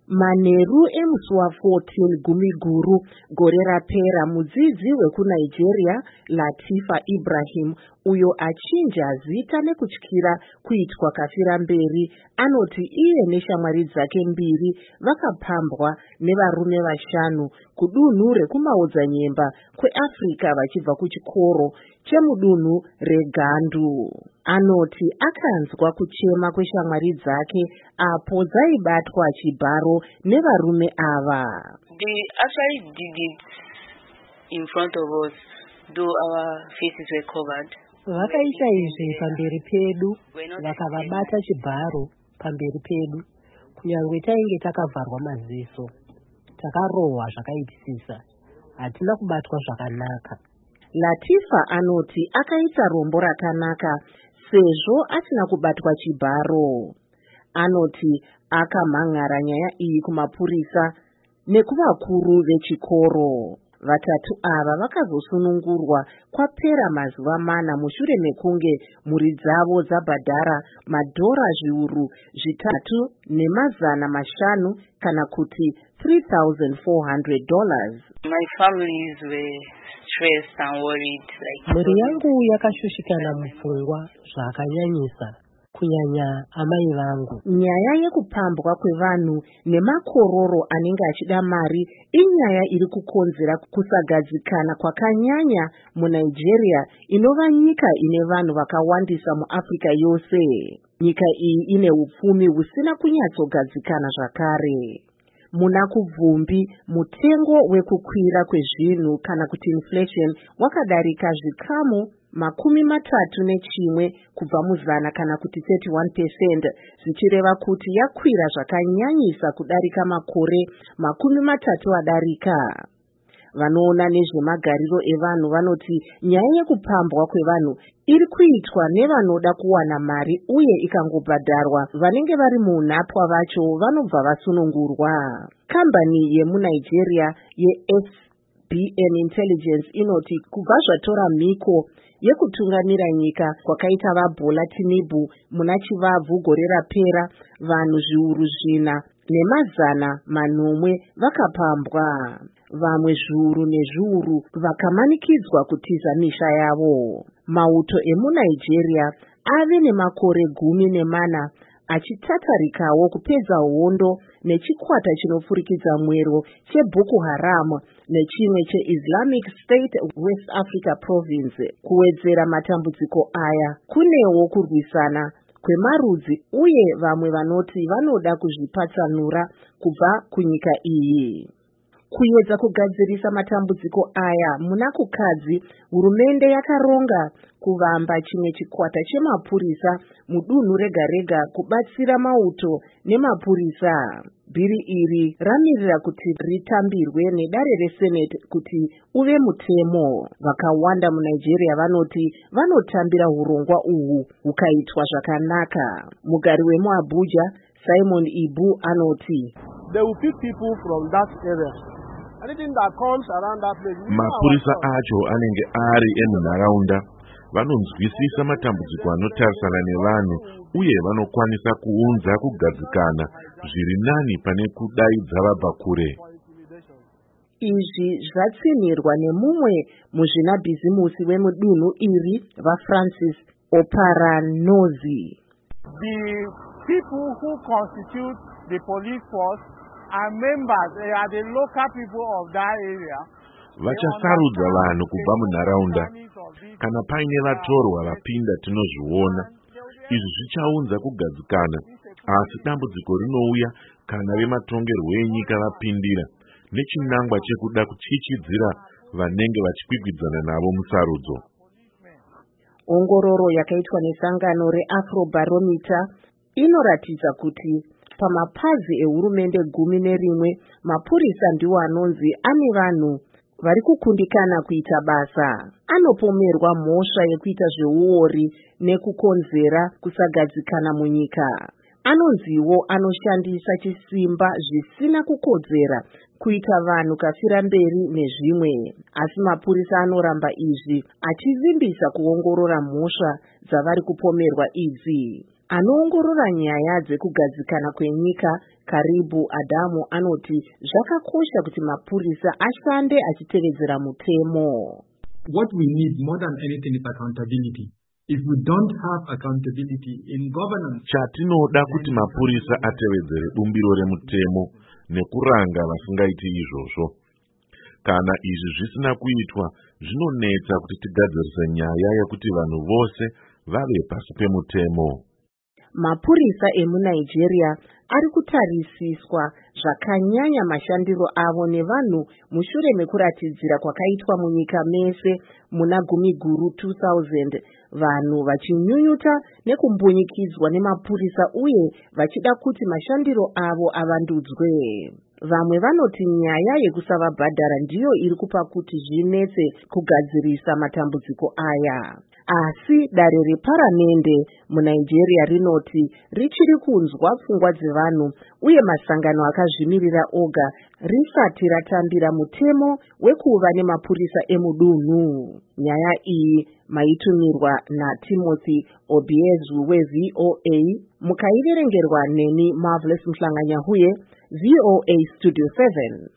Manheru emusi wa14 Gumiguru gore rapera, mudzidzi wekuNigeria Latifa Ibrahim, uyo achinja zita nekutyira kuitwa kafiramberi, anoti iye neshamwari dzake mbiri vakapambwa nevarume 5 kudunhu rekumaodzanyemba kweAfrica vachibva kuchikoro chemudunhu reGandu. Anoti akanzwa kuchema kweshamwari dzake apo dzaibatwa chibharo nevarume ava. They actually did it in front of us, though our faces were covered. Vakaita izvi pamberi pedu, vakavabata chibharo pamberi pedu, kunyange tainge takavharwa maziso. Takarohwa zvakaipisisa, hatina kubatwa zvakanaka. Latifa anoti akaita rombo rakanaka sezvo asina kubatwa chibharo. Anoti akamhang'ara nyaya iyi kumapurisa nekuvakuru vechikoro. Vatatu ava vakazosunungurwa kwapera mazuva 4 mushure mekunge mhuri dzavo dzabhadhara $3,500 kana kuti $3,400. My families were stressed and worried. Mhuri yangu yakashushikana mupfungwa zvakanyanyisa, kunyanya amai vangu. Nyaya yekupambwa kwevanhu nemakororo anenge achida mari inyaya iri kukonzera kusagadzikana kwakanyanya muNigeria, inova nyika ine vanhu vakawandisa muAfrica yose. Nyika iyi ine upfumi husina kunyatsogadzikana zvakare. Muna kubvumbi, mutengo wekukwira kwezvinhu kana kuti inflation wakadarika zvikamu 31 kubva muzana kana kuti 31%, zvichireva kuti yakwira zvakanyanyisa kudarika makore 30 adarika. Vanoona nezvemagariro evanhu vanoti nyaya yekupambwa kwevanhu iri kuitwa nevanoda kuwana mari uye ikangobhadharwa vanenge vari munhapwa vacho vanobva vasunungurwa. Kambani yemuNigeria yeSBN Intelligence inoti kubva zvatora mhiko yekutungamira nyika kwakaita vaBola Tinubu muna Chivabvu gore rapera, vanhu 4,900 vakapambwa. Vamwe 10,000 vakamanikidzwa kutiza misha yavo. Mauto emuNigeria ave nemakore 14 achitatarikawo kupedza hondo nechikwata chinopfurikidza mwero cheBoko Haram nechimwe cheIslamic State West Africa Province. Kuwedzera matambudziko aya kunewo kurwisana kwemarudzi uye vamwe vanoti vanoda kuzvipatsanura kubva kunyika iyi. Kuedza kugadzirisa matambudziko aya muna kukadzi, hurumende yakaronga kuvamba chimwe chikwata chemapurisa mudunhu rega rega kubatsira mauto nemapurisa. Bhiri iri ramirira kuti ritambirwe nedare reSenate kuti uve mutemo. Vakawanda muNigeria vanoti vanotambira urongwa uhu hukaitwa zvakanaka. Mugari wemuAbuja Simon Ibu anoti they will pick people from that area. Anything that comes around that place. Mapurisa acho anenge ari emunharaunda, vanonzwisisa matambudziko anotarisana nevanhu uye vanokwanisa kuunza kugadzikana zviri nani pane kudaidza vabva kure. Izvi zvatsinirwa nemumwe muzvinabhizimusi wemudunhu iri vaFrancis Oparanozi. The people who constitute the police force are members, they are the local people of that area. Vachasarudza vanhu kubva munharaunda. Kana paine vatorwa vapinda tinozviona. Izvi zvichaunza kugadzikana, asi dambudziko rinouya kana vematongerwo enyika vapindira nechinangwa chekuda kuchichidzira vanenge vachikwikwidzana navo musarudzo. Ongororo yakaitwa nesangano reAfrobarometer inoratidza kuti pamapazi ehurumende 11 mapurisa ndiwo anonzi ane vanhu vari kukundikana kuita basa. Anopomerwa mhosva yekuita zveuori nekukonzera kusagadzikana munyika. Anonziwo anoshandisa chisimba zvisina kukodzera kuita vanhu kafira mberi nezvimwe. Asi mapurisa anoramba izvi achivimbisa kuongorora mhosva dzavari kupomerwa idzi. Anoongorora nyaya dzekugadzikana kwenyika Karibu Adamu anoti zvakakosha kuti mapurisa ashande achitevedzera mutemo. What we need more than anything is accountability. If we don't have accountability in governance, chatinoda kuti mapurisa atevedzere bumbiro remutemo nekuranga vasingaiti izvozvo. Kana izvi zvisina kuitwa, zvinonetsa kuti tigadzirise nyaya yekuti vanhu vose vave pasi pemutemo. Mapurisa emuNigeria ari kutarisiswa zvakanyanya mashandiro avo nevanhu mushure mekuratidzira kwakaitwa munyika mese muna Gumiguru 2000, vanhu vachinyunyuta nekumbunyikidzwa nemapurisa uye vachida kuti mashandiro avo avandudzwe. Vamwe vanoti nyaya yekusavabhadhara ndiyo iri kupa kuti zvinetse kugadzirisa matambudziko aya. Asi dare reparamende muNigeria rinoti richiri kunzwa pfungwa dzevanhu uye masangano akazvimirira oga risati ratambira mutemo wekuva nemapurisa emudunhu. Nyaya iyi maitumirwa naTimothy Obiezu weVOA, mukaiverengerwa neni Marvelous Mhlanganyahuye, VOA Studio 7.